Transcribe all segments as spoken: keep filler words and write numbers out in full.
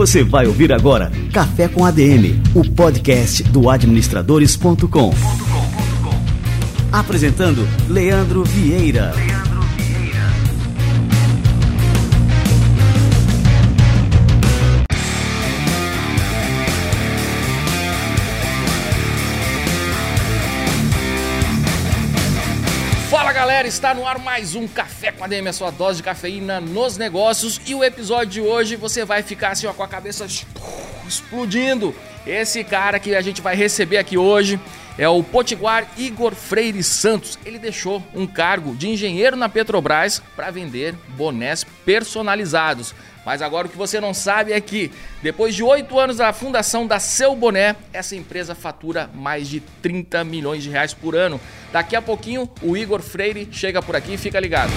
Você vai ouvir agora Café com A D M, o podcast do administradores ponto com. Apresentando Leandro Vieira. Fala galera, está no ar mais um Café com A D M, a sua dose de cafeína nos negócios. E o episódio de hoje você vai ficar assim ó, com a cabeça explodindo. Esse cara que a gente vai receber aqui hoje é o potiguar Igor Freire Santos. Ele deixou um cargo de engenheiro na Petrobras para vender bonés personalizados. Mas agora o que você não sabe é que, depois de oito anos da fundação da Seu Boné, essa empresa fatura mais de trinta milhões de reais por ano. Daqui a pouquinho o Igor Freire chega por aqui, fica ligado.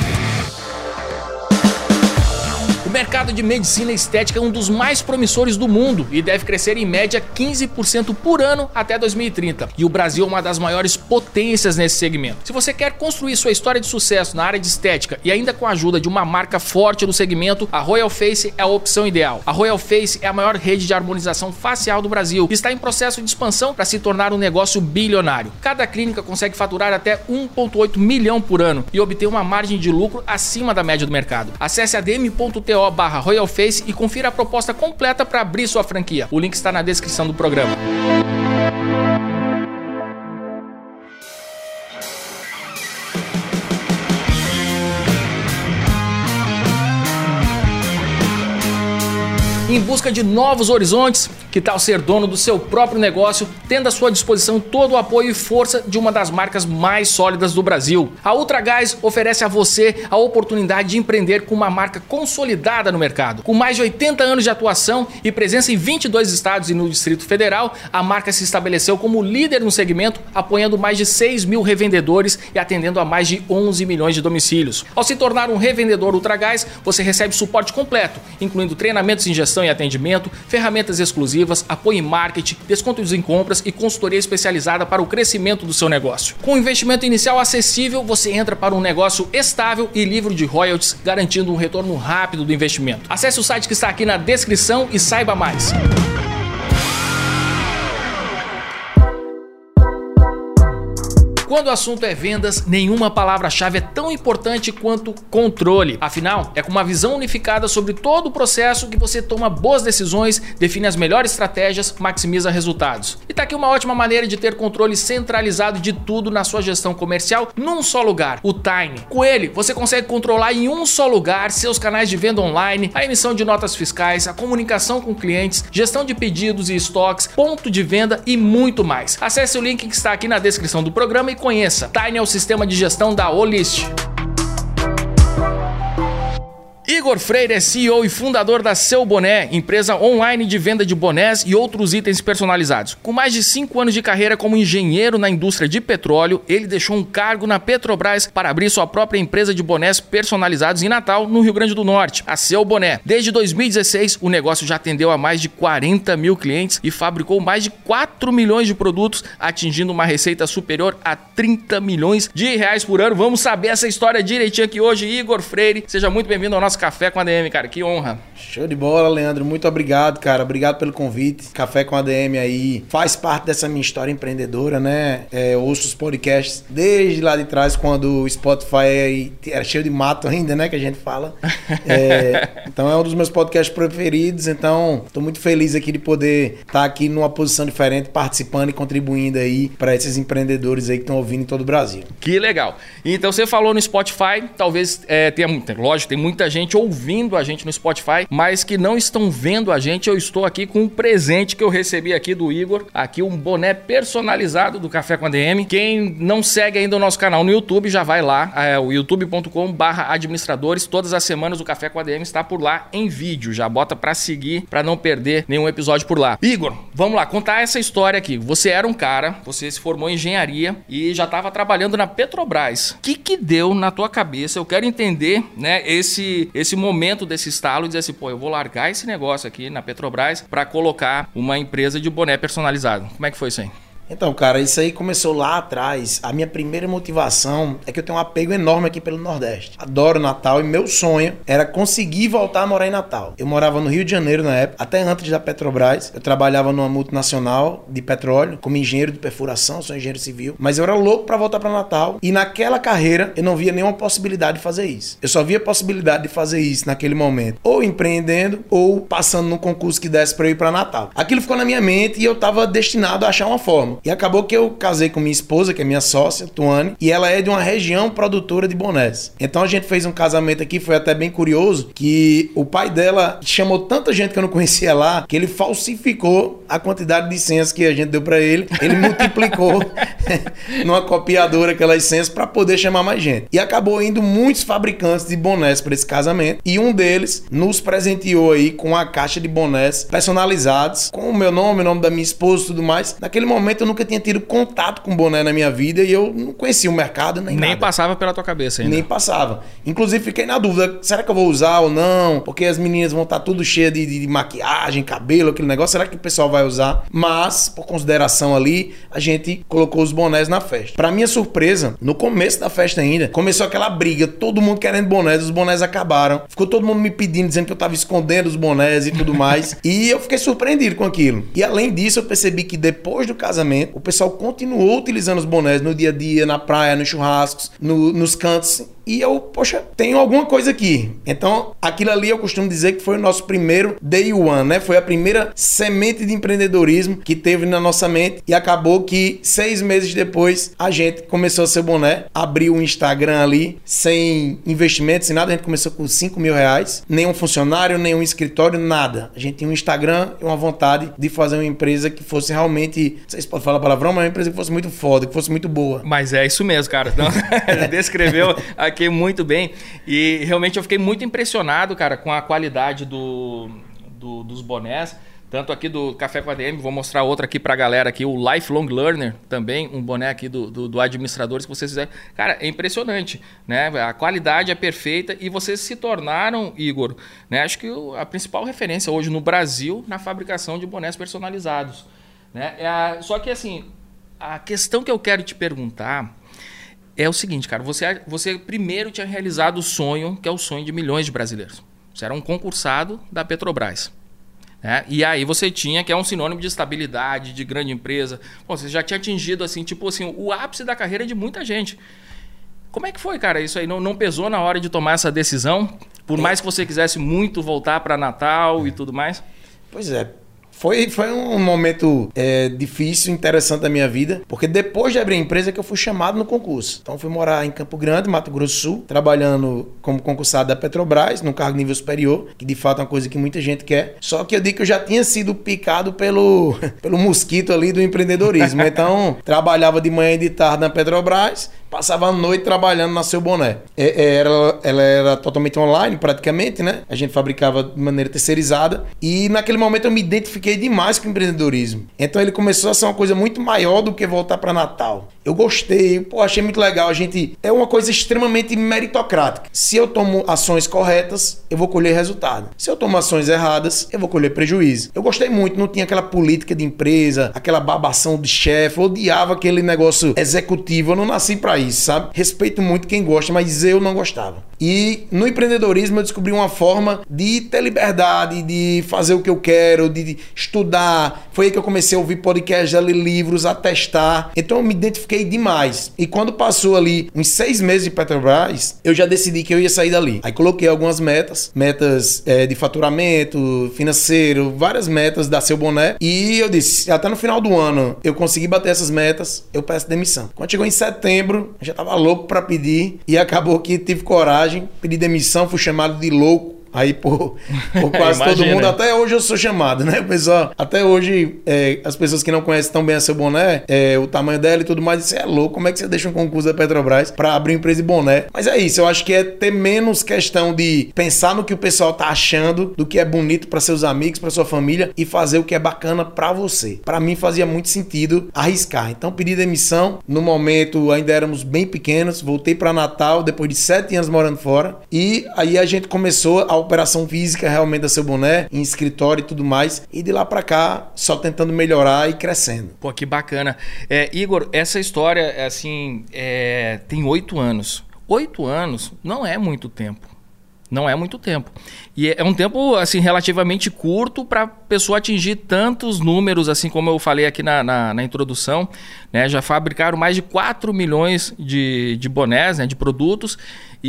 O mercado de medicina estética é um dos mais promissores do mundo e deve crescer em média quinze por cento por ano até dois mil e trinta. E o Brasil é uma das maiores potências nesse segmento. Se você quer construir sua história de sucesso na área de estética e ainda com a ajuda de uma marca forte no segmento, a Royal Face é a opção ideal. A Royal Face é a maior rede de harmonização facial do Brasil e está em processo de expansão para se tornar um negócio bilionário. Cada clínica consegue faturar até um vírgula oito milhão por ano e obter uma margem de lucro acima da média do mercado. Acesse a d m ponto t o barra Royal Face e confira a proposta completa para abrir sua franquia. O link está na descrição do programa. Em busca de novos horizontes, que tal ser dono do seu próprio negócio, tendo à sua disposição todo o apoio e força de uma das marcas mais sólidas do Brasil? A Ultragás oferece a você a oportunidade de empreender com uma marca consolidada no mercado. Com mais de oitenta anos de atuação e presença em vinte e dois estados e no Distrito Federal, a marca se estabeleceu como líder no segmento, apoiando mais de seis mil revendedores e atendendo a mais de onze milhões de domicílios. Ao se tornar um revendedor Ultragás, você recebe suporte completo, incluindo treinamentos em gestão e atendimento, ferramentas exclusivas, apoio em marketing, descontos em compras e consultoria especializada para o crescimento do seu negócio. Com um investimento inicial acessível, você entra para um negócio estável e livre de royalties, garantindo um retorno rápido do investimento. Acesse o site que está aqui na descrição e saiba mais. Quando o assunto é vendas, nenhuma palavra-chave é tão importante quanto controle. Afinal, é com uma visão unificada sobre todo o processo que você toma boas decisões, define as melhores estratégias, maximiza resultados. E tá aqui uma ótima maneira de ter controle centralizado de tudo na sua gestão comercial num só lugar, o Tiny. Com ele, você consegue controlar em um só lugar seus canais de venda online, a emissão de notas fiscais, a comunicação com clientes, gestão de pedidos e estoques, ponto de venda e muito mais. Acesse o link que está aqui na descrição do programa e conheça. Tiny é o sistema de gestão da Olist. Igor Freire é C E O e fundador da Seu Boné, empresa online de venda de bonés e outros itens personalizados. Com mais de cinco anos de carreira como engenheiro na indústria de petróleo, ele deixou um cargo na Petrobras para abrir sua própria empresa de bonés personalizados em Natal, no Rio Grande do Norte, a Seu Boné. Desde dois mil e dezesseis, o negócio já atendeu a mais de quarenta mil clientes e fabricou mais de quatro milhões de produtos, atingindo uma receita superior a trinta milhões de reais por ano. Vamos saber essa história direitinho aqui hoje. Igor Freire, seja muito bem-vindo ao nosso Café com A D M, cara, que honra. Show de bola, Leandro, muito obrigado, cara, obrigado pelo convite. Café com A D M aí faz parte dessa minha história empreendedora, né? É, eu ouço os podcasts desde lá de trás, quando o Spotify era cheio de mato ainda, né, que a gente fala. É, então é um dos meus podcasts preferidos, então tô muito feliz aqui de poder estar aqui numa posição diferente, participando e contribuindo aí para esses empreendedores aí que estão ouvindo em todo o Brasil. Que legal. Então você falou no Spotify, talvez é, tenha, lógico, tem muita gente ouvindo a gente no Spotify, mas que não estão vendo a gente. Eu estou aqui com um presente que eu recebi aqui do Igor, aqui um boné personalizado do Café com A D M. Quem não segue ainda o nosso canal no YouTube, já vai lá, é o youtube ponto com barra administradores. Todas as semanas o Café com A D M está por lá em vídeo, já bota pra seguir, pra não perder nenhum episódio por lá. Igor, vamos lá, contar essa história aqui. Você era um cara, você se formou em engenharia e já estava trabalhando na Petrobras. O que que deu na tua cabeça? Eu quero entender, né, esse esse momento desse estalo e dizer assim, pô, eu vou largar esse negócio aqui na Petrobras para colocar uma empresa de boné personalizado. Como é que foi isso aí? Então, cara, isso aí começou lá atrás. A minha primeira motivação é que eu tenho um apego enorme aqui pelo Nordeste. Adoro Natal e meu sonho era conseguir voltar a morar em Natal. Eu morava no Rio de Janeiro na época, até antes da Petrobras. Eu trabalhava numa multinacional de petróleo, como engenheiro de perfuração, sou engenheiro civil. Mas eu era louco pra voltar pra Natal. E naquela carreira, eu não via nenhuma possibilidade de fazer isso. Eu só via possibilidade de fazer isso naquele momento. Ou empreendendo, ou passando num concurso que desse pra eu ir pra Natal. Aquilo ficou na minha mente e eu tava destinado a achar uma forma. E acabou que eu casei com minha esposa, que é minha sócia, Tuane, e ela é de uma região produtora de bonés. Então a gente fez um casamento aqui, foi até bem curioso, que o pai dela chamou tanta gente que eu não conhecia lá, que ele falsificou a quantidade de senhas que a gente deu pra ele. Ele multiplicou numa copiadora aquelas senhas pra poder chamar mais gente. E acabou indo muitos fabricantes de bonés pra esse casamento, e um deles nos presenteou aí com uma caixa de bonés personalizados, com o meu nome, o nome da minha esposa e tudo mais. Naquele momento eu nunca tinha tido contato com boné na minha vida e eu não conhecia o mercado nem, nem nada. passava pela tua cabeça ainda. Nem passava. Inclusive fiquei na dúvida, será que eu vou usar ou não? Porque as meninas vão estar tudo cheias de, de, de maquiagem, cabelo, aquele negócio. Será que o pessoal vai usar? Mas, por consideração ali, a gente colocou os bonés na festa. Pra minha surpresa, no começo da festa ainda, começou aquela briga, todo mundo querendo bonés, os bonés acabaram. Ficou todo mundo me pedindo, dizendo que eu tava escondendo os bonés e tudo mais. E eu fiquei surpreendido com aquilo. E além disso, eu percebi que depois do casamento, o pessoal continuou utilizando os bonés no dia a dia, na praia, nos churrascos, no, nos cantos. E eu, poxa, tenho alguma coisa aqui. Então, aquilo ali eu costumo dizer que foi o nosso primeiro day one, né? Foi a primeira semente de empreendedorismo que teve na nossa mente. E acabou que seis meses depois, a gente começou a ser boné. Abriu um Instagram ali, sem investimento, sem nada. A gente começou com cinco mil reais. Nenhum funcionário, nenhum escritório, nada. A gente tinha um Instagram e uma vontade de fazer uma empresa que fosse realmente... Vocês podem falar palavrão, mas uma empresa que fosse muito foda, que fosse muito boa. Mas é isso mesmo, cara. Então, descreveu aqui muito bem. E realmente eu fiquei muito impressionado, cara, com a qualidade do, do, dos bonés. Tanto aqui do Café com A D M, vou mostrar outra aqui pra galera aqui, o Lifelong Learner, também um boné aqui do, do, do Administradores que vocês fizeram. Cara, é impressionante, né? A qualidade é perfeita e vocês se tornaram, Igor, né? Acho que a principal referência hoje no Brasil na fabricação de bonés personalizados, né? É a, só que assim, a questão que eu quero te perguntar é o seguinte, cara, você, você primeiro tinha realizado o sonho, que é o sonho de milhões de brasileiros. Você era um concursado da Petrobras. Né? E aí você tinha, que é um sinônimo de estabilidade, de grande empresa. Pô, você já tinha atingido assim, tipo assim, o ápice da carreira de muita gente. Como é que foi, cara? Isso aí não, não pesou na hora de tomar essa decisão? Por mais que você quisesse muito voltar para Natal e tudo mais? Pois é. Foi, foi um momento é, difícil, interessante da minha vida, porque depois de abrir a empresa que eu fui chamado no concurso. Então eu fui morar em Campo Grande, Mato Grosso do Sul, trabalhando como concursado da Petrobras, num cargo nível superior, que de fato é uma coisa que muita gente quer. Só que eu digo que eu já tinha sido picado pelo, pelo mosquito ali do empreendedorismo. Então, trabalhava de manhã e de tarde na Petrobras, passava a noite trabalhando na Seu Boné. Ela, ela era totalmente online, praticamente, né? A gente fabricava de maneira terceirizada. E naquele momento eu me identifiquei demais com o empreendedorismo. Então ele começou a ser uma coisa muito maior do que voltar para Natal. Eu gostei, pô, achei muito legal. A gente é uma coisa extremamente meritocrática. Se eu tomo ações corretas, eu vou colher resultado. Se eu tomo ações erradas, eu vou colher prejuízo. Eu gostei muito, não tinha aquela política de empresa, aquela babação de chefe, eu odiava aquele negócio executivo. Eu não nasci para isso, sabe? Respeito muito quem gosta, mas eu não gostava. E no empreendedorismo eu descobri uma forma de ter liberdade, de fazer o que eu quero, de estudar. Foi aí que eu comecei a ouvir podcasts, a ler livros, a testar. Então eu me identifiquei demais. E quando passou ali uns seis meses de Petrobras, eu já decidi que eu ia sair dali. Aí coloquei algumas metas, metas é, de faturamento, financeiro, várias metas da Seu Boné. E eu disse, até no final do ano eu consegui bater essas metas, eu peço demissão. Quando chegou em setembro, eu já tava louco pra pedir e acabou que tive coragem, pedi demissão, fui chamado de louco. Aí por, por quase todo mundo, até hoje eu sou chamado, né, pessoal? Até hoje, é, as pessoas que não conhecem tão bem a Seu Boné, é, o tamanho dela e tudo mais, você é louco, como é que você deixa um concurso da Petrobras pra abrir uma empresa de boné? Mas é isso, eu acho que é ter menos questão de pensar no que o pessoal tá achando, do que é bonito pra seus amigos, pra sua família, e fazer o que é bacana pra você. Pra mim fazia muito sentido arriscar. Então pedi demissão, no momento ainda éramos bem pequenos, voltei pra Natal depois de sete anos morando fora, e aí a gente começou a operação física realmente da Seu Boné, em escritório e tudo mais. E de lá pra cá, só tentando melhorar e crescendo. Pô, que bacana. É, Igor, essa história, assim, é, tem oito anos. Oito anos não é muito tempo. Não é muito tempo. E é um tempo, assim, relativamente curto para a pessoa atingir tantos números, assim como eu falei aqui na, na, na introdução, né? Já fabricaram mais de quatro milhões de, de bonés, né? De produtos,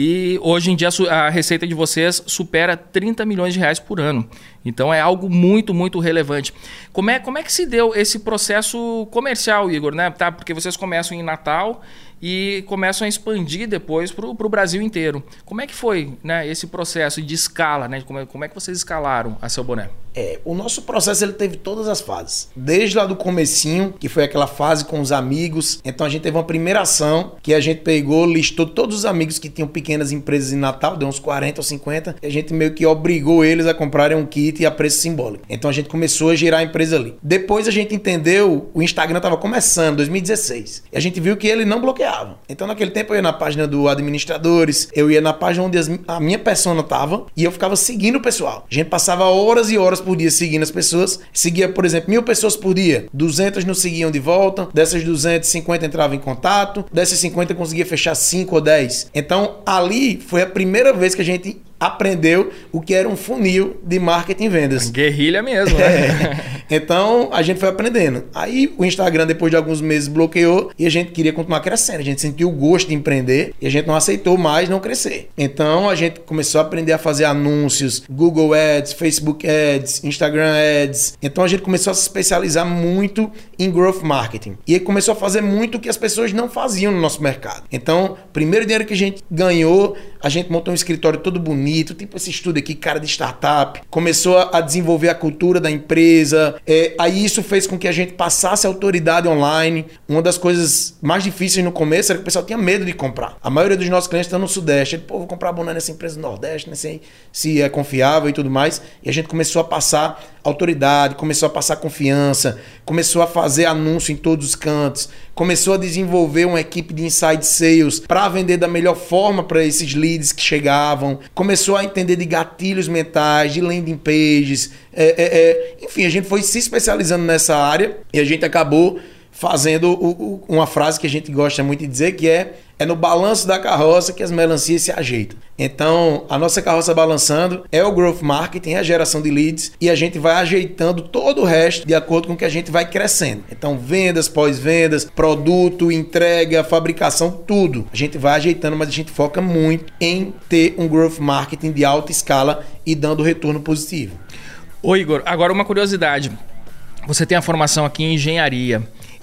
e hoje em dia a receita de vocês supera trinta milhões de reais por ano. Então é algo muito, muito relevante. Como é, como é que se deu esse processo comercial, Igor, né? Tá? Porque vocês começam em Natal e começam a expandir depois para o Brasil inteiro. Como é que foi, né, esse processo de escala, né? Como é, como é que vocês escalaram a Seu Boné? É, o nosso processo ele teve todas as fases. Desde lá do comecinho, que foi aquela fase com os amigos. Então a gente teve uma primeira ação que a gente pegou, listou todos os amigos que tinham pequenas empresas em Natal, deu uns quarenta ou cinquenta, e a gente meio que obrigou eles a comprarem um kit a preço simbólico. Então a gente começou a girar a empresa ali. Depois a gente entendeu, o Instagram estava começando, dois mil e dezesseis, e a gente viu que ele não bloqueava. Então naquele tempo eu ia na página do administradores, eu ia na página onde as, a minha persona estava e eu ficava seguindo o pessoal. A gente passava horas e horas por dia seguindo as pessoas. Seguia, por exemplo, mil pessoas por dia. duzentas nos seguiam de volta. Dessas duzentas, cinquenta entravam em contato. Dessas cinquenta conseguia fechar cinco ou dez. Então ali foi a primeira vez que a gente aprendeu o que era um funil de marketing e vendas. Guerrilha mesmo, né? É. Então, a gente foi aprendendo. Aí, o Instagram, depois de alguns meses, bloqueou e a gente queria continuar crescendo. A gente sentiu o gosto de empreender e a gente não aceitou mais não crescer. Então, a gente começou a aprender a fazer anúncios, Google Ads, Facebook Ads, Instagram Ads. Então, a gente começou a se especializar muito em Growth Marketing. E aí começou a fazer muito o que as pessoas não faziam no nosso mercado. Então, primeiro dinheiro que a gente ganhou, a gente montou um escritório todo bonito, tipo esse estúdio aqui, cara de startup. Começou a desenvolver a cultura da empresa. É, aí isso fez com que a gente passasse a autoridade online. Uma das coisas mais difíceis no começo era que o pessoal tinha medo de comprar. A maioria dos nossos clientes estão no Sudeste. Ele, pô, vou comprar boné nessa empresa do Nordeste, não sei se é confiável e tudo mais. E a gente começou a passar autoridade, começou a passar confiança, começou a fazer anúncio em todos os cantos, começou a desenvolver uma equipe de inside sales para vender da melhor forma para esses leads que chegavam, começou a entender de gatilhos mentais, de landing pages, é, é, é, enfim, a gente foi se especializando nessa área e a gente acabou fazendo o, o, uma frase que a gente gosta muito de dizer, que é é no balanço da carroça que as melancias se ajeitam. Então, a nossa carroça balançando é o Growth Marketing, é a geração de leads, e a gente vai ajeitando todo o resto de acordo com que a gente vai crescendo. Então, vendas, pós-vendas, produto, entrega, fabricação, tudo. A gente vai ajeitando, mas a gente foca muito em ter um Growth Marketing de alta escala e dando retorno positivo. Ô Igor, agora uma curiosidade. Você tem a formação aqui em engenharia.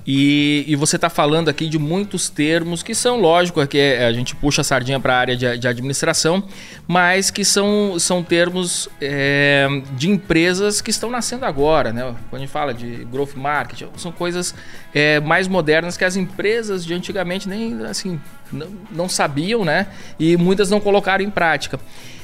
E, e você está falando aqui de muitos termos que são, lógico, que a gente puxa a sardinha para a área de, de administração, mas que são, são termos é, de empresas que estão nascendo agora, né? Quando a gente fala de growth marketing, são coisas é, mais modernas que as empresas de antigamente nem assim, não, não sabiam, né? E muitas não colocaram em prática.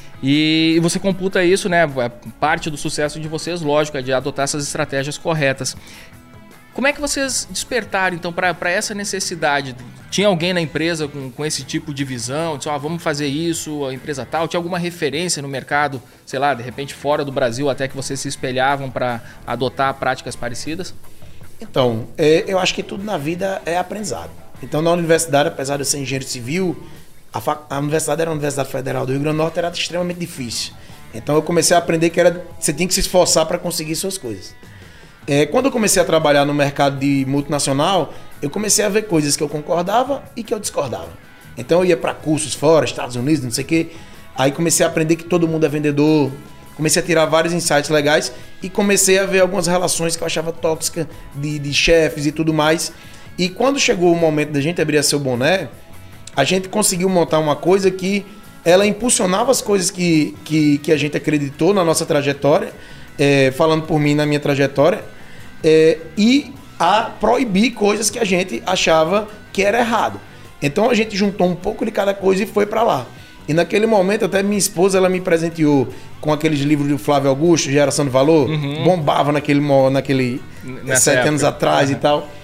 E você computa isso, né? Parte do sucesso de vocês, lógico, é de adotar essas estratégias corretas. Como é que vocês despertaram, então, para essa necessidade? Tinha alguém na empresa com, com esse tipo de visão? Disse, ah, vamos fazer isso, a empresa tal? Tinha alguma referência no mercado, sei lá, de repente fora do Brasil, até que vocês se espelhavam para adotar práticas parecidas? Então, é, eu acho que tudo na vida é aprendizado. Então, na universidade, apesar de eu ser engenheiro civil, a, fa- a universidade era a Universidade Federal do Rio Grande do Norte, era extremamente difícil. Então, eu comecei a aprender que era, você tinha que se esforçar para conseguir suas coisas. É, quando eu comecei a trabalhar no mercado de multinacional, eu comecei a ver coisas que eu concordava e que eu discordava. Então eu ia para cursos fora, Estados Unidos, não sei o quê. Aí comecei a aprender que todo mundo é vendedor. Comecei a tirar vários insights legais e comecei a ver algumas relações que eu achava tóxicas de, de chefes e tudo mais. E quando chegou o momento da gente abrir a Seu Boné, a gente conseguiu montar uma coisa que ela impulsionava as coisas que, que, que a gente acreditou na nossa trajetória. É, falando por mim na minha trajetória, é, e a proibir coisas que a gente achava que era errado. Então a gente juntou um pouco de cada coisa e foi para lá. E naquele momento até minha esposa ela me presenteou com aqueles livros do Flávio Augusto, Geração de Valor, uhum. bombava naquele, naquele sete época. anos atrás uhum. e tal.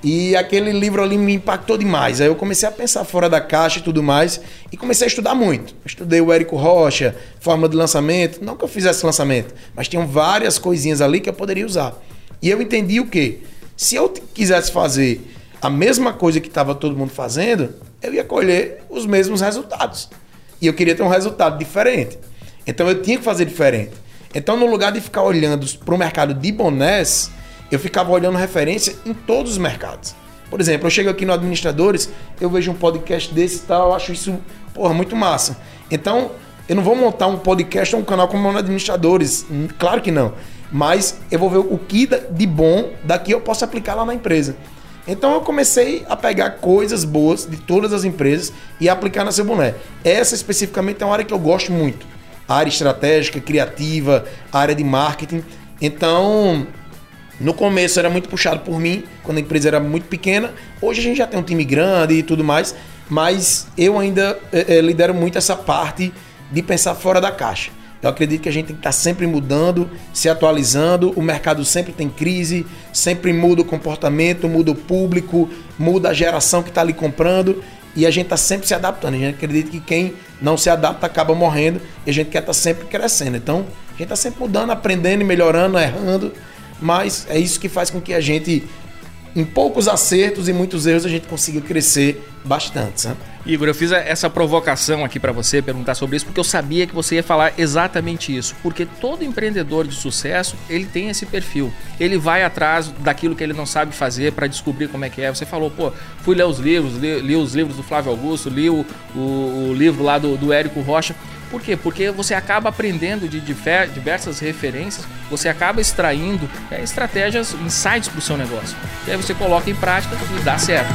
E aquele livro ali me impactou demais. Aí eu comecei a pensar fora da caixa e tudo mais. E comecei a estudar muito. Eu estudei o Érico Rocha, forma de lançamento. Não que eu fizesse lançamento, mas tinham várias coisinhas ali que eu poderia usar. E eu entendi o quê? Se eu quisesse fazer a mesma coisa que estava todo mundo fazendo, eu ia colher os mesmos resultados. E eu queria ter um resultado diferente. Então eu tinha que fazer diferente. Então, no lugar de ficar olhando para o mercado de bonés, eu ficava olhando referência em todos os mercados. Por exemplo, eu chego aqui no Administradores, eu vejo um podcast desse e tal, eu acho isso, porra, muito massa. Então, eu não vou montar um podcast ou um canal como no Administradores, claro que não. Mas eu vou ver o que de bom daqui eu posso aplicar lá na empresa. Então, eu comecei a pegar coisas boas de todas as empresas e aplicar na Seu Boné. Essa, especificamente, é uma área que eu gosto muito. A área estratégica, criativa, a área de marketing. Então... No começo era muito puxado por mim, quando a empresa era muito pequena. Hoje a gente já tem um time grande e tudo mais, mas eu ainda é, lidero muito essa parte de pensar fora da caixa. Eu acredito que a gente tem que estar sempre mudando, se atualizando, o mercado sempre tem crise, sempre muda o comportamento, muda o público, muda a geração que está ali comprando e a gente está sempre se adaptando. A gente acredita que quem não se adapta acaba morrendo e a gente quer estar sempre crescendo. Então a gente está sempre mudando, aprendendo, melhorando, errando. Mas é isso que faz com que a gente, em poucos acertos e muitos erros, a gente consiga crescer bastante, sabe? Igor, eu fiz essa provocação aqui para você, perguntar sobre isso, porque eu sabia que você ia falar exatamente isso. Porque todo empreendedor de sucesso, ele tem esse perfil. Ele vai atrás daquilo que ele não sabe fazer para descobrir como é que é. Você falou, pô, fui ler os livros, li, li os livros do Flávio Augusto, li o, o, o livro lá do, do Érico Rocha. Por quê? Porque você acaba aprendendo de diversas referências, você acaba extraindo é, estratégias, insights para o seu negócio. E aí você coloca em prática e dá certo.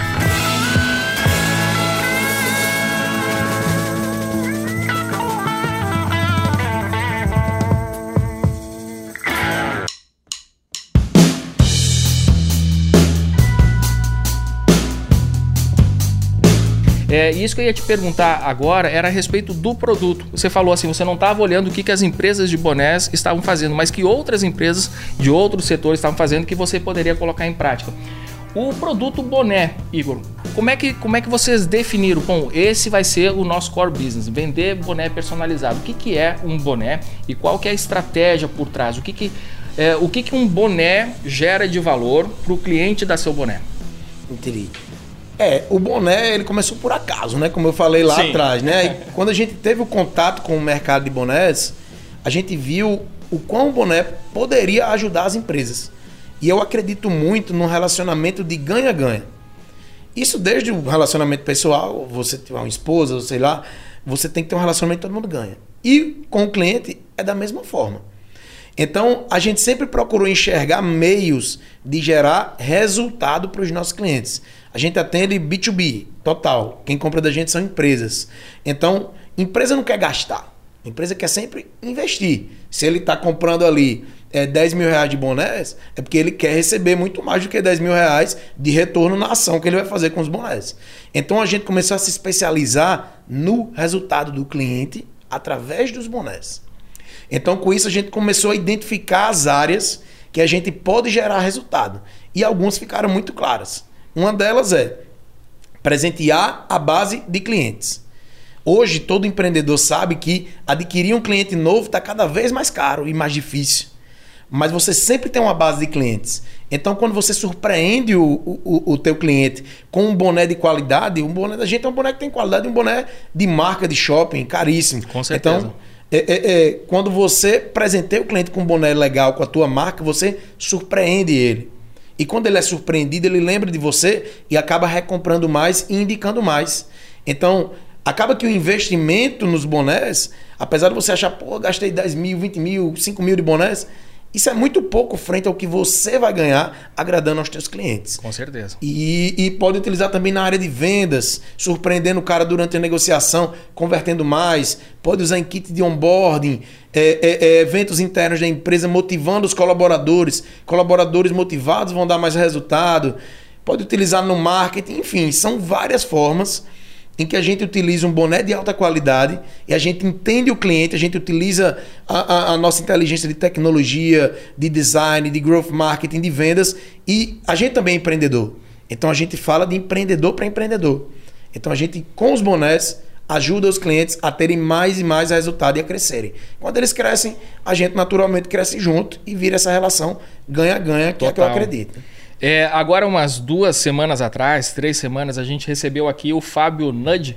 É, isso que eu ia te perguntar agora era a respeito do produto. Você falou assim, você não estava olhando o que, que as empresas de bonés estavam fazendo, mas que outras empresas de outros setores estavam fazendo que você poderia colocar em prática. O produto boné, Igor, como é que, como é que vocês definiram? Bom, esse vai ser o nosso core business, vender boné personalizado. O que, que é um boné e qual que é a estratégia por trás? O que, que, é, o que, que um boné gera de valor para o cliente da Seu Boné? Entendi. É, o boné, ele começou por acaso, né? Como eu falei lá Sim. atrás, né? E quando a gente teve o contato com o mercado de bonés, a gente viu o quão o boné poderia ajudar as empresas. E eu acredito muito num relacionamento de ganha-ganha. Isso desde o relacionamento pessoal, você tiver uma esposa, sei lá, você tem que ter um relacionamento que todo mundo ganha. E com o cliente é da mesma forma. Então, a gente sempre procurou enxergar meios de gerar resultado para os nossos clientes. A gente atende B dois B, total. Quem compra da gente são empresas. Então, empresa não quer gastar. A empresa quer sempre investir. Se ele está comprando ali é, dez mil reais de bonés, é porque ele quer receber muito mais do que dez mil reais de retorno na ação que ele vai fazer com os bonés. Então, a gente começou a se especializar no resultado do cliente através dos bonés. Então, com isso, a gente começou a identificar as áreas que a gente pode gerar resultado. E algumas ficaram muito claras. Uma delas é presentear a base de clientes. Hoje, todo empreendedor sabe que adquirir um cliente novo está cada vez mais caro e mais difícil. Mas você sempre tem uma base de clientes. Então, quando você surpreende o, o, o teu cliente com um boné de qualidade, um boné da gente é um boné que tem qualidade, um boné de marca de shopping, caríssimo. Com certeza. Então, É, é, é, quando você presenteia o cliente com um boné legal, com a tua marca, você surpreende ele. E quando ele é surpreendido, ele lembra de você e acaba recomprando mais e indicando mais. Então, acaba que o investimento nos bonés, apesar de você achar, pô, gastei dez mil, vinte mil, cinco mil de bonés, isso é muito pouco frente ao que você vai ganhar agradando aos teus clientes. Com certeza. E, e pode utilizar também na área de vendas, surpreendendo o cara durante a negociação, convertendo mais. Pode usar em kit de onboarding, é, é, é, eventos internos da empresa, motivando os colaboradores. Colaboradores motivados vão dar mais resultado. Pode utilizar no marketing, enfim, são várias formas em que a gente utiliza um boné de alta qualidade e a gente entende o cliente, a gente utiliza a, a, a nossa inteligência de tecnologia, de design, de growth marketing, de vendas, e a gente também é empreendedor. Então a gente fala de empreendedor para empreendedor. Então a gente, com os bonés, ajuda os clientes a terem mais e mais resultado e a crescerem. Quando eles crescem, a gente naturalmente cresce junto e vira essa relação ganha-ganha, que é que eu acredito. É, agora, umas duas semanas atrás, três semanas, a gente recebeu aqui o Fábio Nudge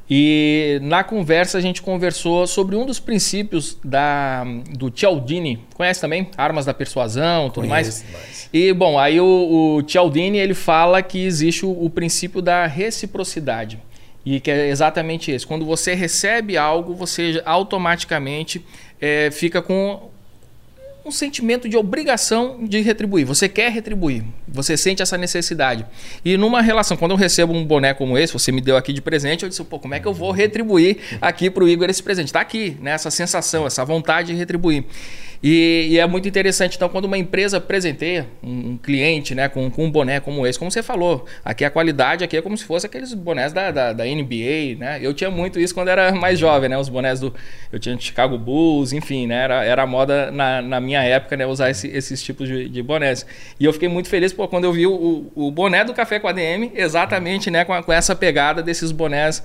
e na conversa a gente conversou sobre um dos princípios da, do Cialdini. Conhece também? Armas da Persuasão, tudo mais. mais. E, bom, aí o, o Cialdini, ele fala que existe o, o princípio da reciprocidade. E que é exatamente esse. Quando você recebe algo, você automaticamente é, fica com um sentimento de obrigação de retribuir. Você quer retribuir. Você sente essa necessidade. E numa relação, quando eu recebo um boné como esse, você me deu aqui de presente, eu disse, pô, como é que eu vou retribuir aqui para o Igor esse presente? Está aqui, né? Essa sensação, essa vontade de retribuir. E, e é muito interessante, então, quando uma empresa presenteia um, um cliente, né, com, com um boné como esse, como você falou, aqui a qualidade aqui é como se fosse aqueles bonés da, da, da N B A, né? Eu tinha muito isso quando era mais jovem, né? Os bonés do... Eu tinha Chicago Bulls, enfim, né? Era, era a moda na, na minha época, né? Usar esse, esses tipos de, de bonés. E eu fiquei muito feliz pô, quando eu vi o, o boné do Café com a D M, exatamente, né, com, a, com essa pegada desses bonés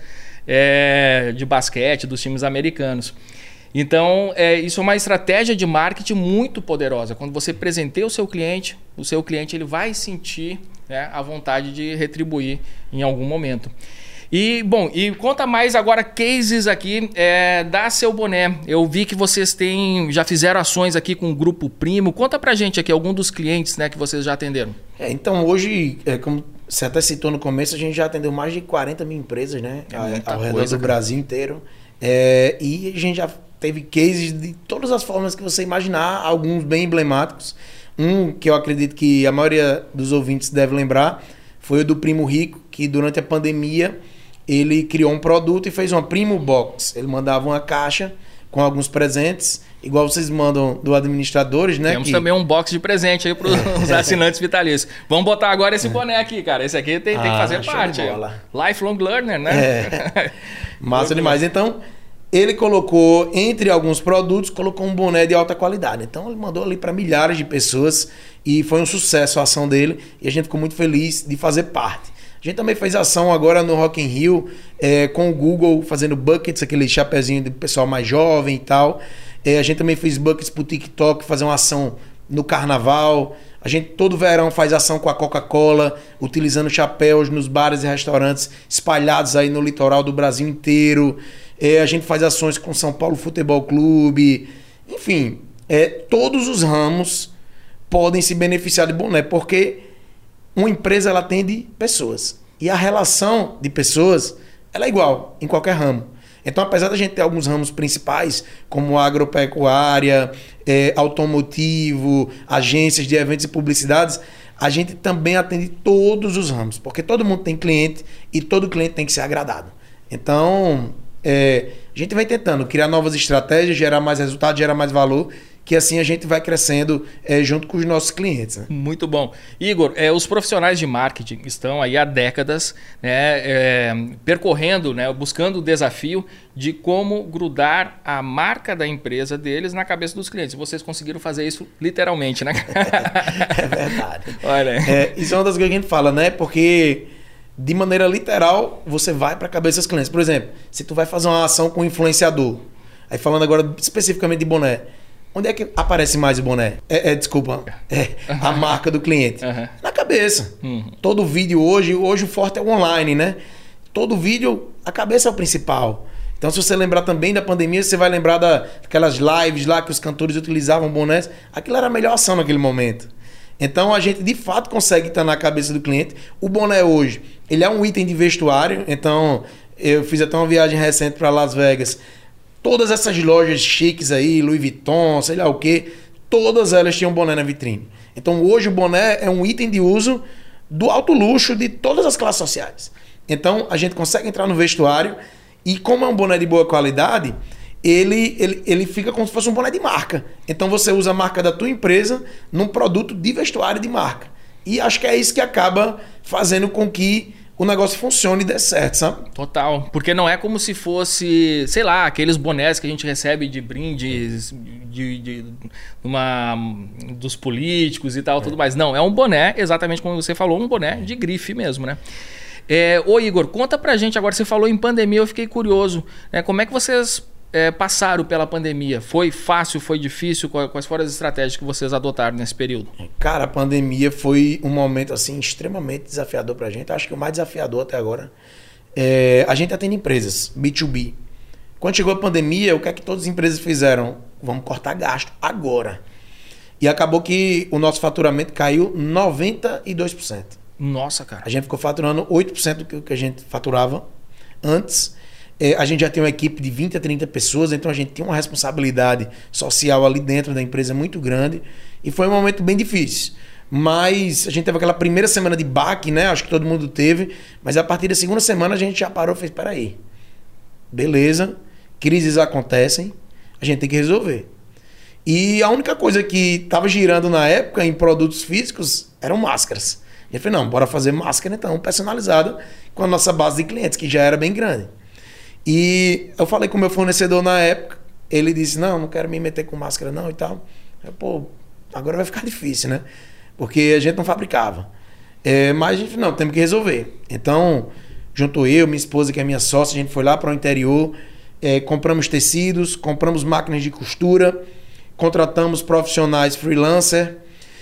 é, de basquete, dos times americanos. Então, é, isso é uma estratégia de marketing muito poderosa. Quando você presenteia o seu cliente, o seu cliente ele vai sentir, né, a vontade de retribuir em algum momento. E, bom, e conta mais agora cases aqui é, da Seu Boné. Eu vi que vocês têm, já fizeram ações aqui com o Grupo Primo. Conta pra gente aqui algum dos clientes, né, que vocês já atenderam. É, então, hoje, é, como você até citou no começo, a gente já atendeu mais de quarenta mil empresas, né, é ao, ao redor coisa, do cara. Brasil inteiro. É, e a gente já teve cases de todas as formas que você imaginar, alguns bem emblemáticos. Um que eu acredito que a maioria dos ouvintes deve lembrar foi o do Primo Rico, que durante a pandemia ele criou um produto e fez uma Primo Box. Ele mandava uma caixa com alguns presentes, igual vocês mandam do administradores, né? Temos que... também um box de presente aí para os assinantes vitalícios. Vamos botar agora esse boné aqui, cara. Esse aqui tem, ah, tem que fazer parte. Lifelong Learner, né? É. Massa demais. Então, ele colocou, entre alguns produtos, colocou um boné de alta qualidade. Então, ele mandou ali para milhares de pessoas e foi um sucesso a ação dele e a gente ficou muito feliz de fazer parte. A gente também fez ação agora no Rock in Rio, é, com o Google, fazendo buckets, aquele chapezinho do pessoal mais jovem e tal. É, a gente também fez buckets pro TikTok, fazer uma ação no Carnaval. A gente todo verão faz ação com a Coca-Cola, utilizando chapéus nos bares e restaurantes espalhados aí no litoral do Brasil inteiro. É, a gente faz ações com São Paulo Futebol Clube. Enfim, é, todos os ramos podem se beneficiar de boné, porque uma empresa ela atende pessoas. E a relação de pessoas ela é igual em qualquer ramo. Então, apesar da gente ter alguns ramos principais, como agropecuária, é, automotivo, agências de eventos e publicidades, a gente também atende todos os ramos, porque todo mundo tem cliente e todo cliente tem que ser agradado. Então, é, a gente vai tentando criar novas estratégias, gerar mais resultado, gerar mais valor, que assim a gente vai crescendo é, junto com os nossos clientes. Né? Muito bom. Igor, é, os profissionais de marketing estão aí há décadas, né, é, percorrendo, né, buscando o desafio de como grudar a marca da empresa deles na cabeça dos clientes. Vocês conseguiram fazer isso literalmente, né? É verdade. Olha. É, isso é uma das coisas que a gente fala, né? Porque de maneira literal você vai para a cabeça dos clientes. Por exemplo, se tu vai fazer uma ação com um influenciador, aí falando agora especificamente de boné, onde é que aparece mais o boné? É, é, desculpa, é a marca do cliente. Uhum. Na cabeça. Uhum. Todo vídeo hoje, hoje o forte é o online, né? Todo vídeo, a cabeça é o principal. Então, se você lembrar também da pandemia, você vai lembrar daquelas lives lá que os cantores utilizavam bonés. Aquilo era a melhor ação naquele momento. Então, a gente de fato consegue estar na cabeça do cliente. O boné hoje, ele é um item de vestuário. Então, eu fiz até uma viagem recente para Las Vegas. Todas essas lojas chiques aí, Louis Vuitton, sei lá o quê, todas elas tinham boné na vitrine. Então hoje o boné é um item de uso do alto luxo de todas as classes sociais. Então a gente consegue entrar no vestuário e como é um boné de boa qualidade, ele, ele, ele fica como se fosse um boné de marca. Então você usa a marca da tua empresa num produto de vestuário de marca. E acho que é isso que acaba fazendo com que o negócio funcione e dê certo, sabe? Total. Porque não é como se fosse, sei lá, aqueles bonés que a gente recebe de brindes de, de, uma, dos políticos e tal, é. tudo mais. Não, é um boné, exatamente como você falou, um boné de grife mesmo, né? É, ô Igor, conta pra gente agora, você falou em pandemia, eu fiquei curioso, né? Como é que vocês é, passaram pela pandemia? Foi fácil, foi difícil? Quais foram as estratégias que vocês adotaram nesse período? Cara, a pandemia foi um momento assim extremamente desafiador pra gente, acho que o mais desafiador até agora. É, a gente atende empresas, B dois B. Quando chegou a pandemia, o que é que todas as empresas fizeram? Vamos cortar gasto agora. E acabou que o nosso faturamento caiu noventa e dois por cento. Nossa, cara. A gente ficou faturando oito por cento do que a gente faturava antes. É, a gente já tem uma equipe de vinte a trinta pessoas, então a gente tem uma responsabilidade social ali dentro da empresa muito grande. E foi um momento bem difícil. Mas a gente teve aquela primeira semana de baque, né? Acho que todo mundo teve. Mas a partir da segunda semana a gente já parou e fez, peraí. Beleza, crises acontecem, a gente tem que resolver. E a única coisa que estava girando na época em produtos físicos eram máscaras. E eu falei, não, bora fazer máscara então, personalizada com a nossa base de clientes, que já era bem grande. E eu falei com o meu fornecedor na época, ele disse, não, não quero me meter com máscara não e tal. Eu, pô, agora vai ficar difícil, né? Porque a gente não fabricava. É, mas a gente, não, temos que resolver. Então, junto eu, minha esposa, que é minha sócia, a gente foi lá para o interior, é, compramos tecidos, compramos máquinas de costura, contratamos profissionais freelancer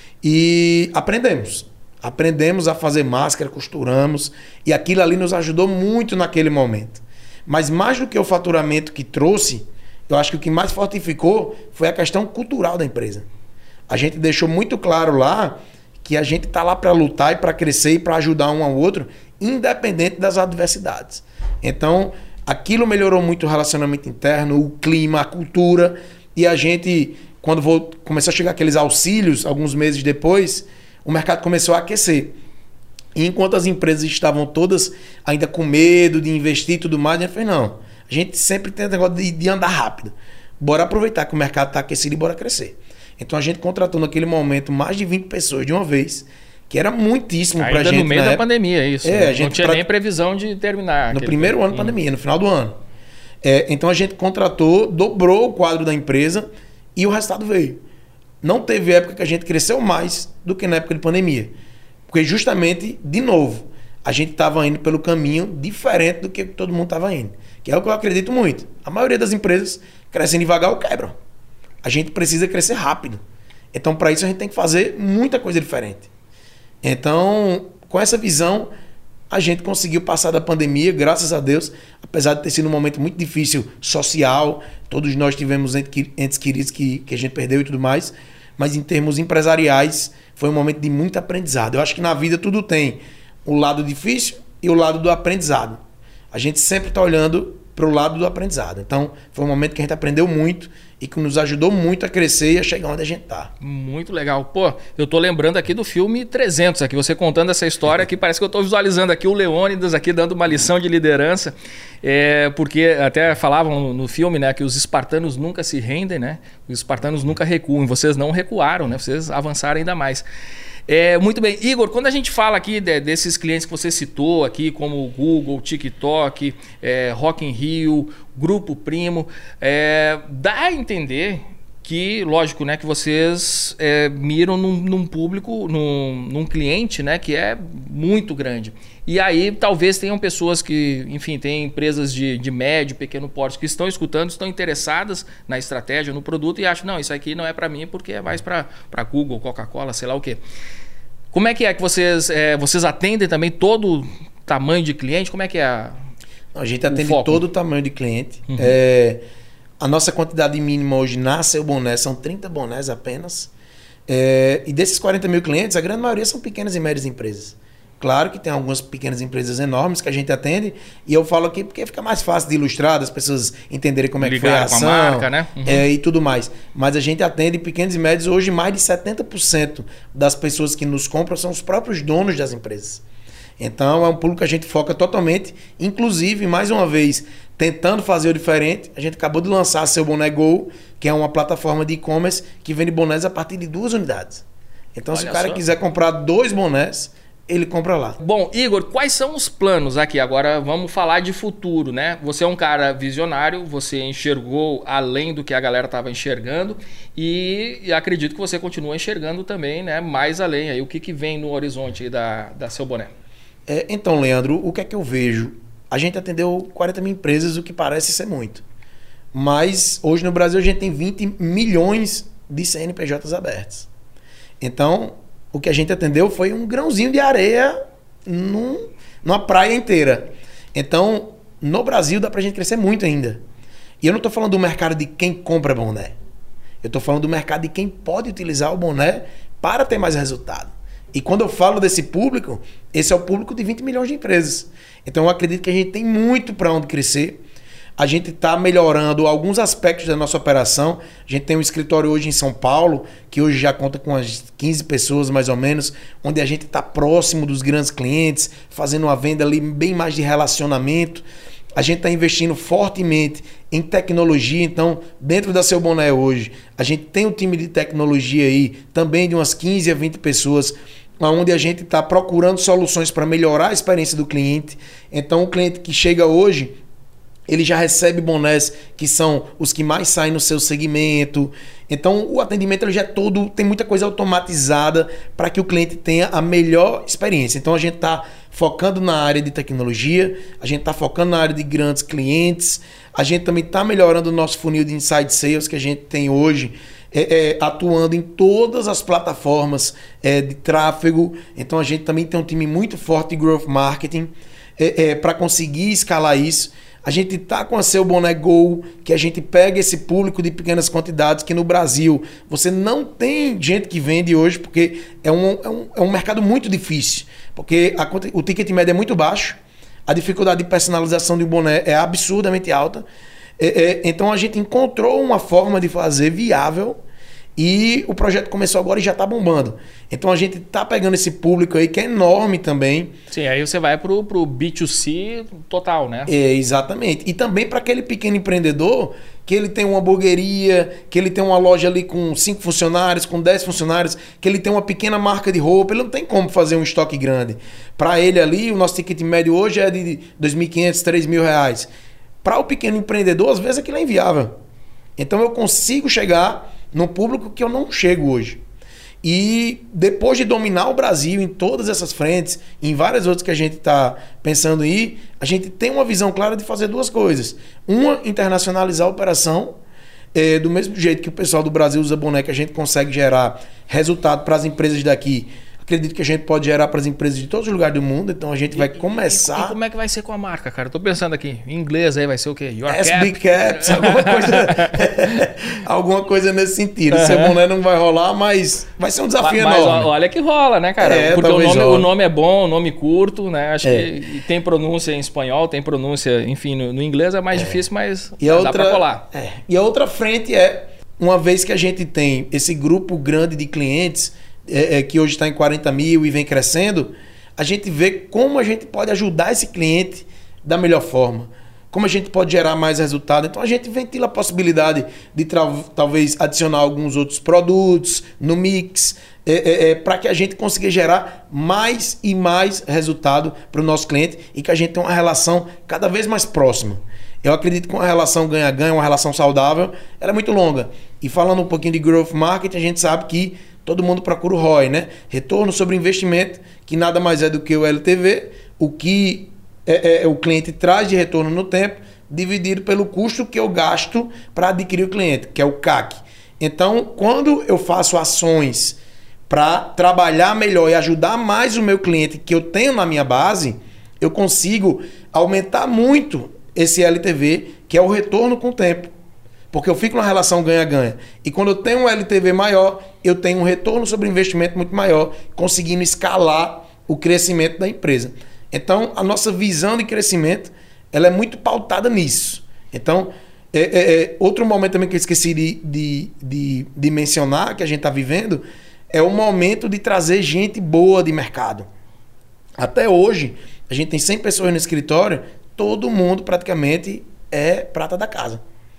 e aprendemos. Aprendemos a fazer máscara, costuramos, e aquilo ali nos ajudou muito naquele momento. Mas mais do que o faturamento que trouxe, eu acho que o que mais fortificou foi a questão cultural da empresa. A gente deixou muito claro lá que a gente está lá para lutar e para crescer e para ajudar um ao outro, independente das adversidades. Então, aquilo melhorou muito o relacionamento interno, o clima, a cultura, e a gente, quando vou, começou a chegar aqueles auxílios, alguns meses depois, o mercado começou a aquecer. E enquanto as empresas estavam todas ainda com medo de investir e tudo mais, a gente falou, não, a gente sempre tem o negócio de, de andar rápido. Bora aproveitar que o mercado está aquecido e bora crescer. Então a gente contratou naquele momento mais de vinte pessoas de uma vez, que era muitíssimo pra gente. Ainda no meio da época. pandemia, isso. É, né? a gente não tinha pra... nem previsão de terminar. No primeiro ano da pandemia, no final do ano. É, então a gente contratou, dobrou o quadro da empresa e o resultado veio. Não teve época que a gente cresceu mais do que na época de pandemia. Porque justamente, de novo, a gente estava indo pelo caminho diferente do que todo mundo estava indo. Que é o que eu acredito muito. A maioria das empresas crescem devagar ou quebram. A gente precisa crescer rápido. Então, para isso, a gente tem que fazer muita coisa diferente. Então, com essa visão, a gente conseguiu passar da pandemia, graças a Deus, apesar de ter sido um momento muito difícil social, todos nós tivemos entes queridos que, que a gente perdeu e tudo mais, mas em termos empresariais, foi um momento de muito aprendizado. Eu acho que na vida tudo tem o lado difícil e o lado do aprendizado. A gente sempre está olhando para o lado do aprendizado. Então, foi um momento que a gente aprendeu muito e que nos ajudou muito a crescer e a chegar onde a gente está. Muito legal. Pô, eu tô lembrando aqui do filme trezentos, aqui, você contando essa história aqui, parece que eu tô visualizando aqui o Leônidas aqui dando uma lição de liderança, é, porque até falavam no, no filme, né, que os espartanos nunca se rendem, né? Os espartanos nunca recuam, vocês não recuaram, né? Vocês avançaram ainda mais. É, muito bem. Igor, quando a gente fala aqui de, desses clientes que você citou aqui, como o Google, TikTok, é, Rock in Rio, Grupo Primo, é, dá a entender que, lógico, né, que vocês é, miram num, num público, num, num cliente, né, que é muito grande. E aí talvez tenham pessoas que, enfim, tem empresas de, de médio, pequeno porte que estão escutando, estão interessadas na estratégia, no produto e acham, não, isso aqui não é para mim porque é mais para Google, Coca-Cola, sei lá o quê. Como é que é que vocês, é, vocês atendem também todo tamanho de cliente? Como é que é a, a gente atende todo o tamanho de cliente. Uhum. É, a nossa quantidade mínima hoje na Seu Boné são trinta bonés apenas. É, e desses quarenta mil clientes, a grande maioria são pequenas e médias empresas. Claro que tem algumas pequenas empresas enormes que a gente atende, e eu falo aqui porque fica mais fácil de ilustrar, das pessoas entenderem como é que foi a ação, com a marca, né? Uhum. é, e tudo mais. Mas a gente atende pequenos e médios. Hoje, mais de setenta por cento das pessoas que nos compram são os próprios donos das empresas. Então, é um público que a gente foca totalmente. Inclusive, mais uma vez, tentando fazer o diferente, a gente acabou de lançar a Seu Boné Go, que é uma plataforma de e-commerce que vende bonés a partir de duas unidades. Então, Olha se o cara só. quiser comprar dois bonés, ele compra lá. Bom, Igor, quais são os planos aqui? Agora vamos falar de futuro, né? Você é um cara visionário, você enxergou além do que a galera estava enxergando e, e acredito que você continua enxergando também, né? Mais além. Aí, o que, que vem no horizonte aí da, da Seu Boné? É, então, Leandro, o que é que eu vejo? A gente atendeu quarenta mil empresas, o que parece ser muito. Mas hoje no Brasil a gente tem vinte milhões de C N P Js abertos. Então, o que a gente atendeu foi um grãozinho de areia num, numa praia inteira. Então, no Brasil dá pra gente crescer muito ainda. E eu não tô falando do mercado de quem compra boné. Eu tô falando do mercado de quem pode utilizar o boné para ter mais resultado. E quando eu falo desse público, esse é o público de vinte milhões de empresas. Então eu acredito que a gente tem muito para onde crescer. A gente está melhorando alguns aspectos da nossa operação. A gente tem um escritório hoje em São Paulo, que hoje já conta com umas quinze pessoas mais ou menos, onde a gente está próximo dos grandes clientes, fazendo uma venda ali bem mais de relacionamento. A gente está investindo fortemente em tecnologia. Então, dentro da Seu Boné hoje, a gente tem um time de tecnologia aí, também de umas quinze a vinte pessoas, onde a gente está procurando soluções para melhorar a experiência do cliente. Então, o cliente que chega hoje, ele já recebe bonés que são os que mais saem no seu segmento. Então, o atendimento ele já é todo, tem muita coisa automatizada para que o cliente tenha a melhor experiência. Então, a gente está focando na área de tecnologia, a gente está focando na área de grandes clientes, a gente também está melhorando o nosso funil de inside sales que a gente tem hoje, é, é, atuando em todas as plataformas é, de tráfego. Então, a gente também tem um time muito forte de growth marketing é, é, para conseguir escalar isso. A gente está com a Seu Boné Go, que a gente pega esse público de pequenas quantidades, que no Brasil você não tem gente que vende hoje, porque é um, é um, é um mercado muito difícil. Porque a, o ticket médio é muito baixo, a dificuldade de personalização de um boné é absurdamente alta. É, é, então a gente encontrou uma forma de fazer viável e o projeto começou agora e já está bombando. Então a gente está pegando esse público aí que é enorme também. Sim, aí você vai para o B dois C total, né? É, exatamente. E também para aquele pequeno empreendedor que ele tem uma hamburgueria, que ele tem uma loja ali com cinco funcionários, com dez funcionários, que ele tem uma pequena marca de roupa, ele não tem como fazer um estoque grande. Para ele ali, o nosso ticket médio hoje é de dois mil e quinhentos, três mil reais. Para o pequeno empreendedor, às vezes aquilo é inviável. Então eu consigo chegar no público que eu não chego hoje. E depois de dominar o Brasil em todas essas frentes, em várias outras que a gente está pensando em ir, a gente tem uma visão clara de fazer duas coisas. Uma, internacionalizar a operação, é, do mesmo jeito que o pessoal do Brasil usa boné, que a gente consegue gerar resultado para as empresas daqui. Acredito que a gente pode gerar para as empresas de todos os lugares do mundo, então a gente vai começar... E, e como é que vai ser com a marca, cara? Eu tô pensando aqui, em inglês aí vai ser o quê? Your S B Caps, alguma coisa, alguma coisa nesse sentido. Uhum. Seu boné não vai rolar, mas vai ser um desafio mas, enorme. Mas olha que rola, né, cara? É, porque o nome, rola. o nome é bom, o nome curto, né? Acho é. que tem pronúncia em espanhol, tem pronúncia, enfim, no, no inglês é mais é. difícil, mas e a dá outra, pra colar. É. E a outra frente é, uma vez que a gente tem esse grupo grande de clientes... É, é, que hoje está em quarenta mil e vem crescendo, a gente vê como a gente pode ajudar esse cliente da melhor forma, como a gente pode gerar mais resultado. Então a gente ventila a possibilidade de talvez adicionar alguns outros produtos no mix, é, é, é, para que a gente consiga gerar mais e mais resultado para o nosso cliente e que a gente tenha uma relação cada vez mais próxima. Eu acredito que uma relação ganha-ganha, uma relação saudável, ela é muito longa. E falando um pouquinho de growth marketing, a gente sabe que todo mundo procura o R O I, né? Retorno sobre investimento, que nada mais é do que o L T V, o que é, é, o cliente traz de retorno no tempo, dividido pelo custo que eu gasto para adquirir o cliente, que é o C A C. Então, quando eu faço ações para trabalhar melhor e ajudar mais o meu cliente que eu tenho na minha base, eu consigo aumentar muito esse L T V, que é o retorno com o tempo. Porque eu fico numa relação ganha-ganha. E quando eu tenho um L T V maior, eu tenho um retorno sobre investimento muito maior, conseguindo escalar o crescimento da empresa. Então, a nossa visão de crescimento, ela é muito pautada nisso. Então, é, é, é, outro momento também que eu esqueci de, de, de, de mencionar, que a gente está vivendo, é o momento de trazer gente boa de mercado. Até hoje, a gente tem cem pessoas no escritório, todo mundo praticamente é prata da casa.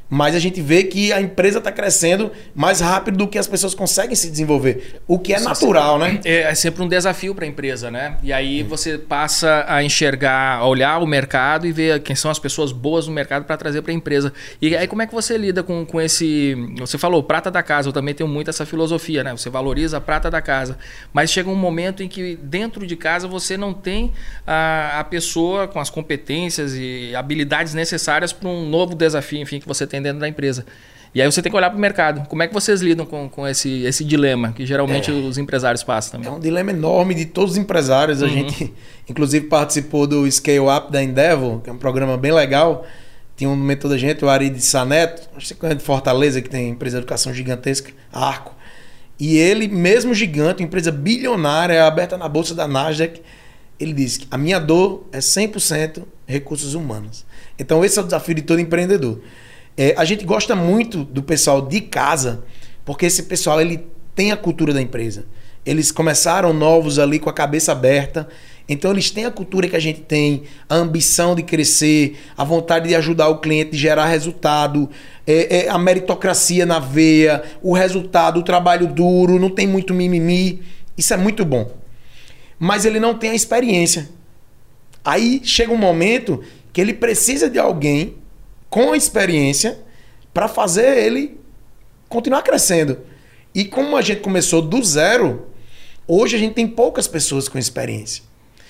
mas a gente vê que a empresa está crescendo mais rápido do que as pessoas conseguem se desenvolver, o que é natural, né? É, é sempre um desafio para a empresa, né? E aí você passa a enxergar, a olhar o mercado e ver quem são as pessoas boas no mercado para trazer para a empresa. E aí como é que você lida com, com esse... Você falou, prata da casa, eu também tenho muito essa filosofia, né? Você valoriza a prata da casa, mas chega um momento em que dentro de casa você não tem a, a pessoa com as competências e habilidades necessárias para um novo desafio, enfim, que você tem dentro da empresa. E aí você tem que olhar para o mercado. Como é que vocês lidam com, com esse, esse dilema que geralmente é, os empresários passam também? É um dilema enorme de todos os empresários. Uhum. A gente, inclusive, participou do Scale Up da Endeavor, que é um programa bem legal. Tinha um mentor da gente, o Ari de Saneto, acho que você conhece de Fortaleza, que tem empresa de educação gigantesca, Arco. E ele, mesmo gigante, empresa bilionária, aberta na bolsa da Nasdaq, ele disse que a minha dor é cem por cento recursos humanos. Então esse é o desafio de todo empreendedor. É, a gente gosta muito do pessoal de casa, porque esse pessoal ele tem a cultura da empresa. Eles começaram novos ali com a cabeça aberta, então eles têm a cultura que a gente tem, a ambição de crescer, a vontade de ajudar o cliente, de gerar resultado, é, é, a meritocracia na veia, o resultado, o trabalho duro, não tem muito mimimi. Isso é muito bom. Mas ele não tem a experiência. Aí chega um momento que ele precisa de alguém com experiência para fazer ele continuar crescendo. E como a gente começou do zero, hoje a gente tem poucas pessoas com experiência.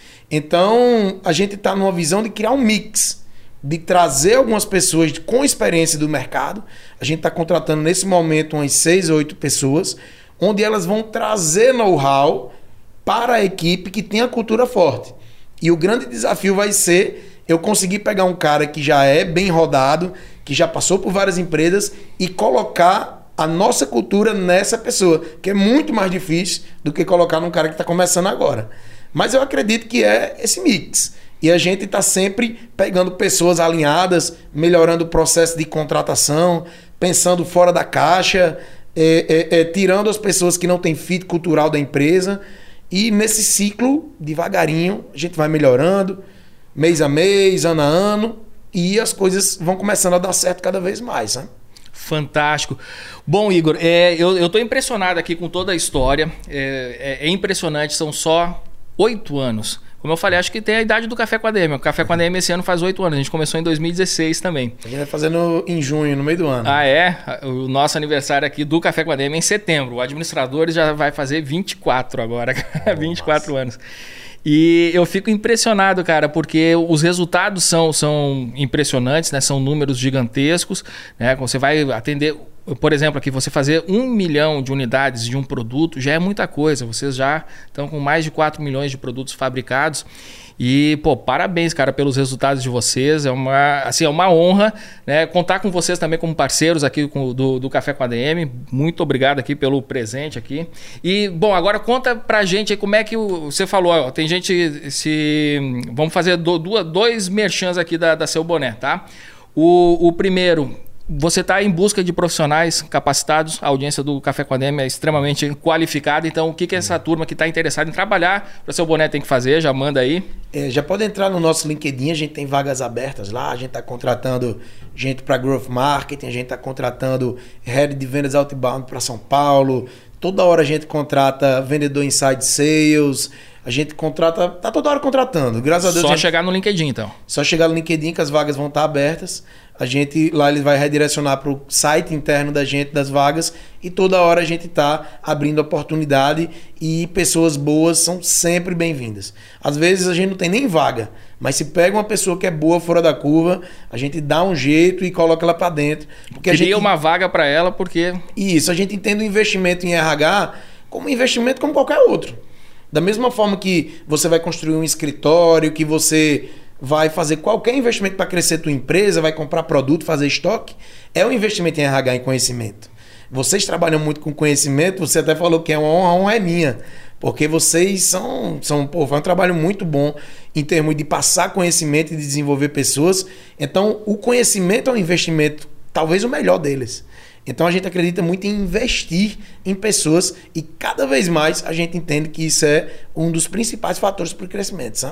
Então a gente está numa visão de criar um mix, de trazer algumas pessoas com experiência do mercado. A gente está contratando nesse momento umas seis ou oito pessoas, onde elas vão trazer know-how para a equipe que tem a cultura forte. E o grande desafio vai ser eu conseguir pegar um cara que já é bem rodado, que já passou por várias empresas e colocar a nossa cultura nessa pessoa, que é muito mais difícil do que colocar num cara que está começando agora. Mas eu acredito que é esse mix. E a gente está sempre pegando pessoas alinhadas, melhorando o processo de contratação, pensando fora da caixa, é, é, é, tirando as pessoas que não têm fit cultural da empresa. E nesse ciclo, devagarinho, a gente vai melhorando, mês a mês, ano a ano, e as coisas vão começando a dar certo cada vez mais, né? Fantástico. Bom, Igor, é, eu estou impressionado aqui com toda a história. É, é, é impressionante, são só oito anos. Como eu falei, acho que tem a idade do Café com a D M. O Café com a D M esse ano faz oito anos. A gente começou em dois mil e dezesseis também. A gente vai fazendo em junho, no meio do ano. Ah, é? O nosso aniversário aqui do Café com a D M é em setembro. O Administradores já vai fazer vinte e quatro agora. Oh, vinte e quatro anos. E eu fico impressionado, cara, porque os resultados são, são impressionantes, né? São números gigantescos, né? Você vai atender, por exemplo, aqui você fazer um milhão de unidades de um produto já é muita coisa. Vocês já estão com mais de quatro milhões de produtos fabricados. E, pô, parabéns, cara, pelos resultados de vocês. É uma, assim, é uma honra, né, contar com vocês também como parceiros aqui com, do, do Café com a D M. Muito obrigado aqui pelo presente aqui. E, bom, agora conta pra gente aí como é que o, você falou, ó, tem gente se... Vamos fazer do, do, dois merchans aqui da, da Seu Boné, tá? O, o primeiro... Você está em busca de profissionais capacitados, a audiência do Café com a D M é extremamente qualificada, então o que, que essa turma que está interessada em trabalhar para Seu Boné tem que fazer? Já manda aí. É, já pode entrar no nosso LinkedIn, a gente tem vagas abertas lá, a gente está contratando gente para Growth Marketing, a gente está contratando Head de Vendas Outbound para São Paulo, toda hora a gente contrata vendedor Inside Sales, a gente contrata, tá toda hora contratando, graças a Deus. Só a gente, chegar no LinkedIn então. Só chegar no LinkedIn que as vagas vão estar abertas. A gente lá ele vai redirecionar para o site interno da gente das vagas e toda hora a gente está abrindo oportunidade e pessoas boas são sempre bem-vindas. Às vezes a gente não tem nem vaga, mas se pega uma pessoa que é boa fora da curva, a gente dá um jeito e coloca ela para dentro. Porque Cria a gente... uma vaga para ela porque... Isso, a gente entende o investimento em R H como investimento como qualquer outro. Da mesma forma que você vai construir um escritório, que você... vai fazer qualquer investimento para crescer tua empresa, vai comprar produto, fazer estoque, é um investimento em R H, em conhecimento. Vocês trabalham muito com conhecimento, você até falou que é uma honra, a honra é minha, porque vocês são, são pô, foi um trabalho muito bom em termos de passar conhecimento e de desenvolver pessoas. Então, o conhecimento é um investimento, talvez o melhor deles. Então, a gente acredita muito em investir em pessoas e cada vez mais a gente entende que isso é um dos principais fatores para o crescimento, sabe?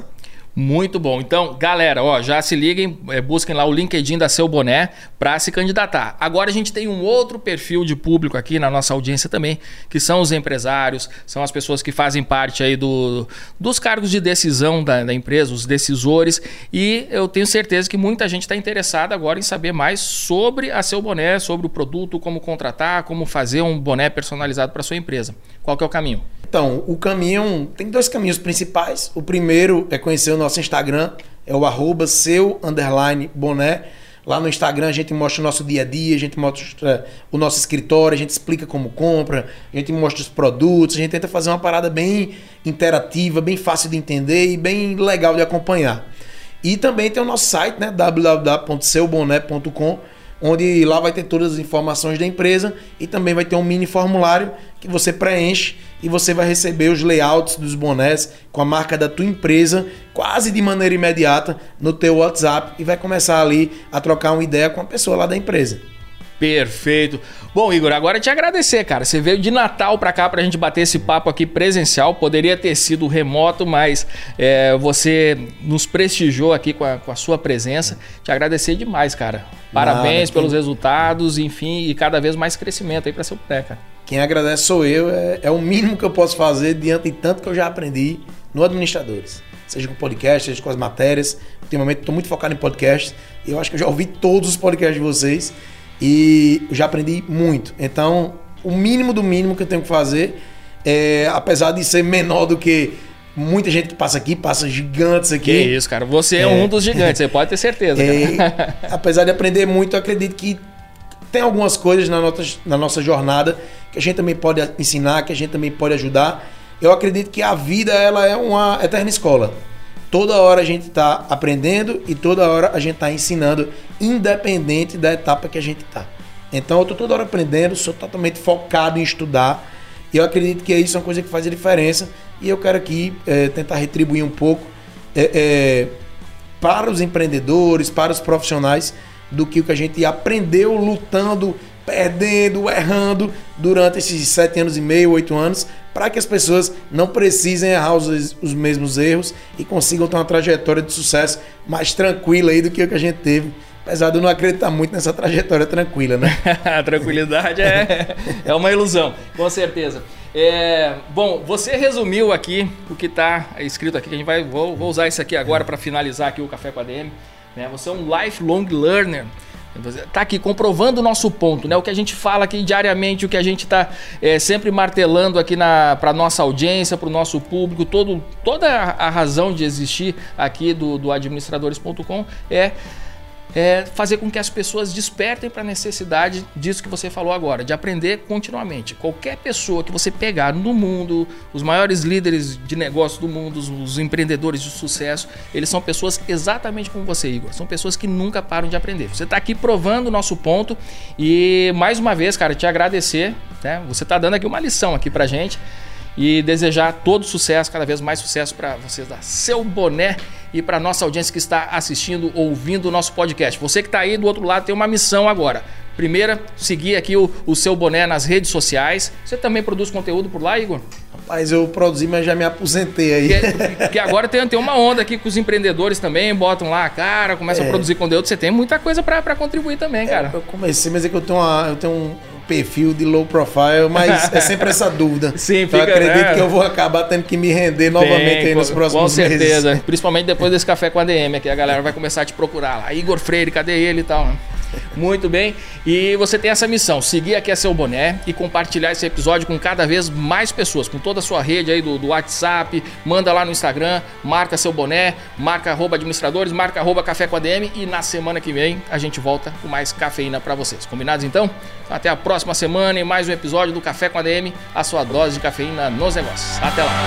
Muito bom. Então, galera, ó, já se liguem, é, busquem lá o LinkedIn da Seu Boné para se candidatar. Agora a gente tem um outro perfil de público aqui na nossa audiência também, que são os empresários, são as pessoas que fazem parte aí do, dos cargos de decisão da, da empresa, os decisores, e eu tenho certeza que muita gente está interessada agora em saber mais sobre a Seu Boné, sobre o produto, como contratar, como fazer um boné personalizado para sua empresa. Qual que é o caminho? Então, o caminho, tem dois caminhos principais. O primeiro é conhecer o nosso Instagram, é o arroba seu underline boné. Lá no Instagram a gente mostra o nosso dia a dia, a gente mostra o nosso escritório, a gente explica como compra, a gente mostra os produtos, a gente tenta fazer uma parada bem interativa, bem fácil de entender e bem legal de acompanhar. E também tem o nosso site, né, w w w ponto seu boné ponto com, onde lá vai ter todas as informações da empresa e também vai ter um mini formulário que você preenche e você vai receber os layouts dos bonés com a marca da tua empresa quase de maneira imediata no teu WhatsApp e vai começar ali a trocar uma ideia com a pessoa lá da empresa. Perfeito. Bom, Igor, agora te agradecer, cara. Você veio de Natal pra cá pra gente bater esse papo aqui presencial. Poderia ter sido remoto, mas é, você nos prestigiou aqui com a, com a sua presença. Te agradecer demais, cara. Parabéns Nada, pelos quem... resultados, enfim, e cada vez mais crescimento aí pra seu pé, cara. Quem agradece sou eu. É, é o mínimo que eu posso fazer diante de tanto que eu já aprendi no Administradores. Seja com podcast, seja com as matérias. Ultimamente estou muito focado em podcast. E eu acho que eu já ouvi todos os podcasts de vocês. E eu já aprendi muito. Então, o mínimo do mínimo que eu tenho que fazer, é, apesar de ser menor do que muita gente que passa aqui, passa gigantes aqui. Que isso, cara. Você é, é um dos gigantes, você pode ter certeza. É, apesar de aprender muito, eu acredito que tem algumas coisas na nossa, na nossa jornada que a gente também pode ensinar, que a gente também pode ajudar. Eu acredito que a vida ela é uma eterna escola. Toda hora a gente está aprendendo e toda hora a gente está ensinando, independente da etapa que a gente está. Então eu estou toda hora aprendendo, sou totalmente focado em estudar e eu acredito que isso é uma coisa que faz a diferença e eu quero aqui é, tentar retribuir um pouco é, é, para os empreendedores, para os profissionais do que o que a gente aprendeu lutando, perdendo, errando durante esses sete anos e meio, oito anos, para que as pessoas não precisem errar os, os mesmos erros e consigam ter uma trajetória de sucesso mais tranquila aí do que o que a gente teve. Apesar de eu não acreditar muito nessa trajetória tranquila, né? A tranquilidade é, é uma ilusão, com certeza. É, bom, você resumiu aqui o que está escrito aqui, que a gente vai, vou, vou usar isso aqui agora para finalizar aqui o Café com a D M. Né? Você é um lifelong learner. Está aqui comprovando o nosso ponto, né? O que a gente fala aqui diariamente, o que a gente está é, sempre martelando aqui para a nossa audiência, para o nosso público, todo, toda a razão de existir aqui do, do administradores ponto com é, é fazer com que as pessoas despertem para a necessidade disso que você falou agora, de aprender continuamente. Qualquer pessoa que você pegar no mundo, os maiores líderes de negócio do mundo, os, os empreendedores de sucesso, eles são pessoas exatamente como você, Igor. São pessoas que nunca param de aprender. Você está aqui provando o nosso ponto e, mais uma vez, cara, te agradecer. Né? Você está dando aqui uma lição aqui para gente e desejar todo sucesso, cada vez mais sucesso para vocês da Seu Boné e para nossa audiência que está assistindo, ouvindo o nosso podcast. Você que está aí do outro lado tem uma missão agora. Primeira, seguir aqui o, o Seu Boné nas redes sociais. Você também produz conteúdo por lá, Igor? Rapaz, eu produzi, mas já me aposentei aí. Que, que agora tem, tem uma onda aqui com os empreendedores também, botam lá a cara, começam é. a produzir conteúdo. Você tem muita coisa para contribuir também, cara. É, eu comecei, mas é que eu tenho, uma, eu tenho um perfil de low profile, mas é sempre essa dúvida. Sim, então fica, eu acredito né? que eu vou acabar tendo que me render novamente aí nos próximos meses. Com certeza, meses. Principalmente depois desse Café com a D M, aqui a galera vai começar a te procurar lá. Igor Freire, cadê ele e tal, né? Muito bem, e você tem essa missão, seguir aqui a Seu Boné e compartilhar esse episódio com cada vez mais pessoas, com toda a sua rede aí do, do WhatsApp, manda lá no Instagram, marca Seu Boné, marca arroba administradores, marca arroba Café com a D M e na semana que vem a gente volta com mais cafeína para vocês. Combinados então? Até a próxima semana e mais um episódio do Café com a D M, a sua dose de cafeína nos negócios. Até lá!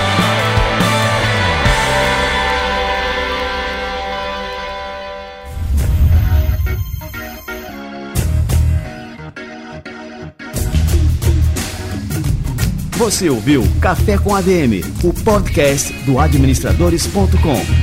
Você ouviu Café com A D M, o podcast do administradores ponto com.